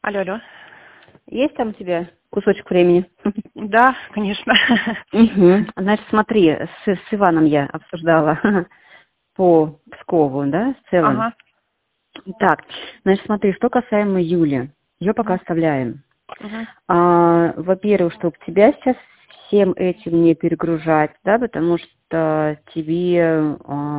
Алло, алло. Есть там у тебя кусочек времени? Да, конечно. Угу. Значит, смотри, с Иваном я обсуждала по Пскову, да, в целом. Ага. Так, значит, смотри, что касаемо Юли, ее пока оставляем. Во-первых, чтобы тебя сейчас всем этим не перегружать, да, потому что тебе,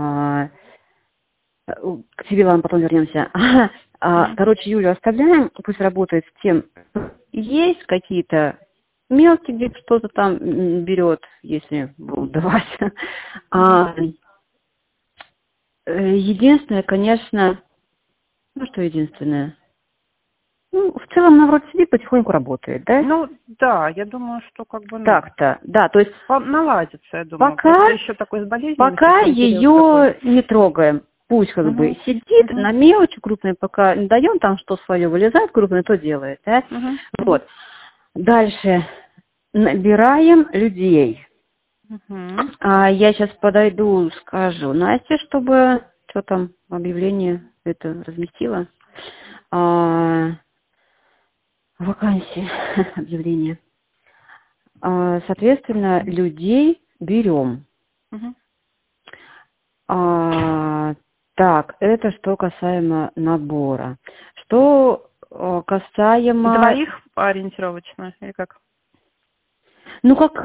к тебе, ладно, потом вернемся. Короче, Юлю оставляем, пусть работает с тем, есть какие-то мелкие, где что-то там берет, если будут давать. Единственное, конечно, ну что единственное? Ну, в целом, она вроде сидит, потихоньку работает, да? Ну, да, я думаю, что как бы... Так-то, да, то есть... Наладится, я думаю. Пока, просто еще такой с болезненностью. пока ее не трогаем. Пусть как бы сидит на мелочи крупные, пока не даем там, что свое вылезает, крупное, то делает, да? Вот. Дальше набираем людей. Я сейчас подойду, скажу Насте, чтобы что там объявление это разместила. Вакансии, объявление. Соответственно, людей берем. Так, это что касаемо набора. Что касаемо... Двоих ориентировочно или как? Ну, как...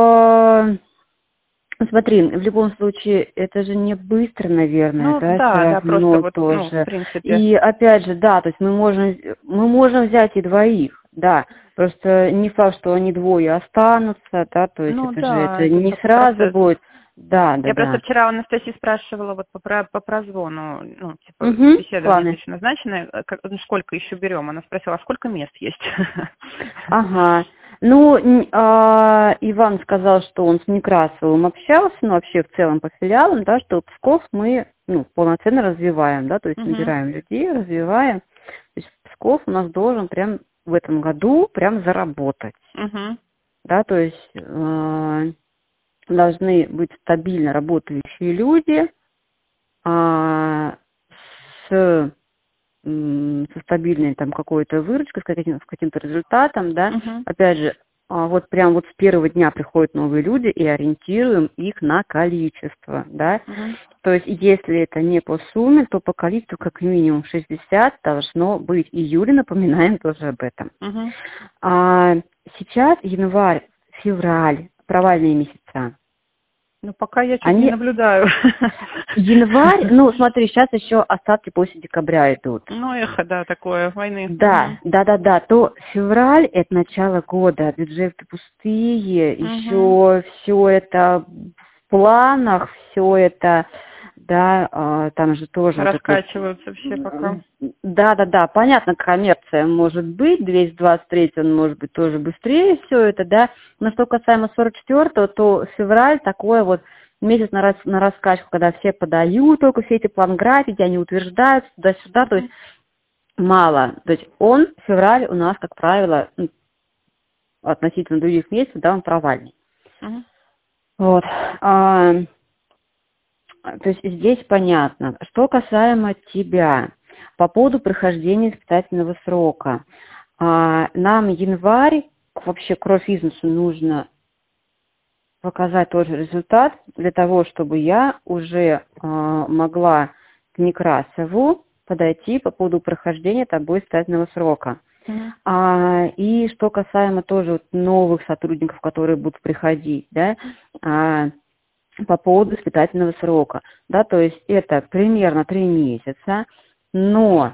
Смотри, в любом случае, это же не быстро, наверное, Ну, да, да, просто вот, тоже. ну, в принципе. И опять же, да, то есть мы можем взять и двоих, да, просто не факт, что они двое останутся, да, то есть Ну, это же да, это не сразу процесс. будет, да. Я просто вчера у Анастасии спрашивала вот по прозвону, ну, типа, беседование еще назначенное, сколько еще берем. Она спросила, а сколько мест есть? Ага. Ну, Иван сказал, что он с Некрасовым общался, но вообще в целом по филиалам, да, что Псков мы полноценно развиваем, да, то есть набираем людей, развиваем. То есть Псков у нас должен прям в этом году прям заработать. Да, то есть должны быть стабильно работающие люди со стабильной там какой-то выручкой, с каким-то результатом, да. Опять же, вот прям вот с первого дня приходят новые люди и ориентируем их на количество, да. То есть если это не по сумме, то по количеству как минимум 60 должно быть. И Юле напоминаем тоже об этом. Сейчас январь, февраль, провальные месяца. Ну, пока я чуть не наблюдаю. Январь, ну, смотри, сейчас еще остатки после декабря идут. Ну, эхо, да, такое, войны. Да, то февраль – это начало года, бюджеты пустые, еще все это в планах, все это, да, там же тоже... Раскачиваются все пока. Да, понятно, коммерция может быть, 223 он может быть тоже быстрее все это, да, но что касаемо 44-го, то февраль такое вот месяц на раскачку, когда все подают только все эти план-графики, они утверждают туда-сюда, то есть мало. То есть февраль у нас, как правило, относительно других месяцев, да, он провальный. Вот. То есть здесь понятно. Что касаемо тебя, по поводу прохождения испытательного срока. Нам январь, вообще к рофизнесу нужно показать тоже результат для того, чтобы я уже могла к Некрасову подойти по поводу прохождения тобой испытательного срока. И что касаемо тоже вот новых сотрудников, которые будут приходить, да, по поводу испытательного срока, да, то есть это примерно 3 месяца, но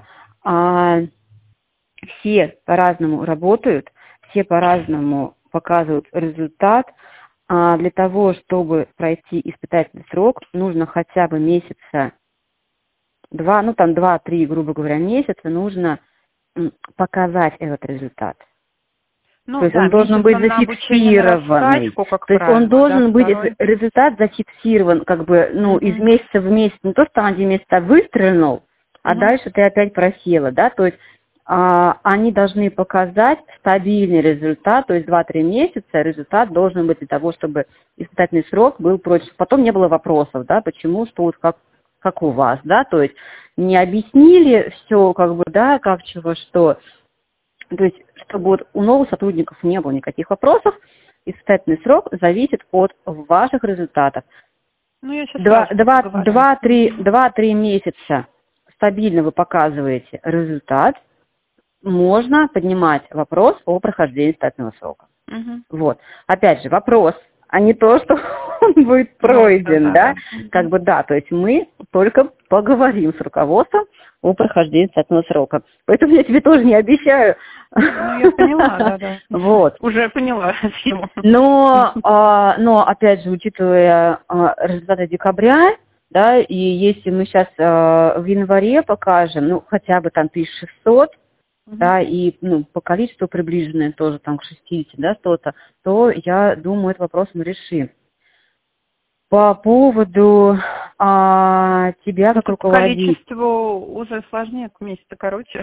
все по-разному работают, все по-разному показывают результат. Для того, чтобы пройти испытательный срок, нужно хотя бы месяца 2, 2-3, грубо говоря, месяца нужно показать этот результат. То есть он должен быть зафиксированный. То есть он должен быть, результат зафиксирован, как бы, из месяца в месяц. Не то, что один месяц выстрелил, а дальше ты опять просела, да, то есть они должны показать стабильный результат, то есть 2-3 месяца результат должен быть для того, чтобы испытательный срок был прочь. Потом не было вопросов, да, почему, что вот как у вас, да, то есть не объяснили все, как бы, да, как чего, что. То есть, чтобы вот у новых сотрудников не было никаких вопросов, испытательный срок зависит от ваших результатов. Ну, я сейчас 2-3 месяца стабильно вы показываете результат, можно поднимать вопрос о прохождении испытательного срока. Вот. Опять же, вопрос, а не то, что он будет пройден, да? Как бы да, то есть мы только поговорим с руководством о прохождении испытательного срока. Поэтому я тебе тоже не обещаю. Ну, я поняла, да. Вот. Уже поняла схему. Но опять же, учитывая результаты декабря, да, и если мы сейчас в январе покажем, ну, хотя бы там 1600, да, и, ну, по количеству приближенное тоже там к 60, да, что-то, то, я думаю, этот вопрос мы решим. По поводу тебя как руководителя. Количество уже сложнее, месяца короче.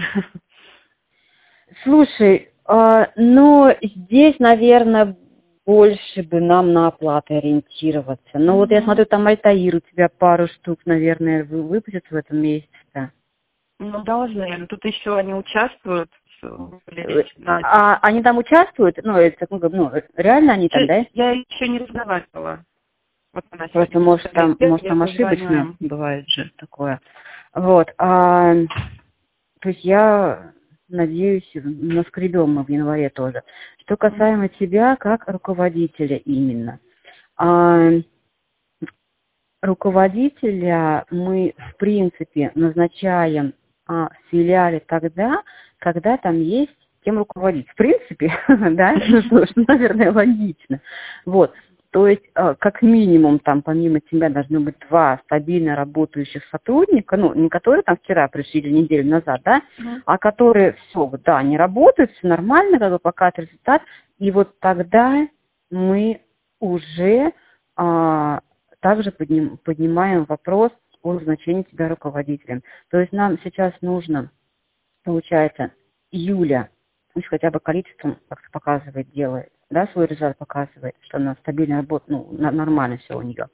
Слушай, ну, здесь, наверное, больше бы нам на оплаты ориентироваться. Но вот я смотрю, там Альтаир у тебя пару штук, наверное, выпустят в этом месяце. Ну, должны. Тут еще они участвуют. Они там участвуют? Ну, реально они там, да? Я еще не разговаривала. Вот просто, может, там ошибочно бывает же такое. Вот. То есть я надеюсь, наскребем мы в январе тоже. Что касаемо тебя как руководителя именно. Руководителя мы, в принципе, назначаем в филиале тогда, когда там есть кем руководить. В принципе, да, ну что ж, наверное, логично. Вот. То есть, как минимум, там, помимо тебя, должны быть 2 стабильно работающих сотрудника, ну, не которые там вчера пришли или неделю назад, да, а которые все, да, не работают, все нормально, как бы показывают результат, и вот тогда мы уже также поднимаем вопрос о назначении тебя руководителем. То есть нам сейчас нужно, получается, июля, пусть хотя бы количеством, как показывает, делает, да, свой результат показывает, что она стабильно работает, ну, нормально все у нее.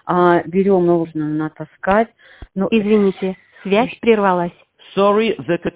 Берем, нужно натаскать. Извините, связь прервалась. Sorry, the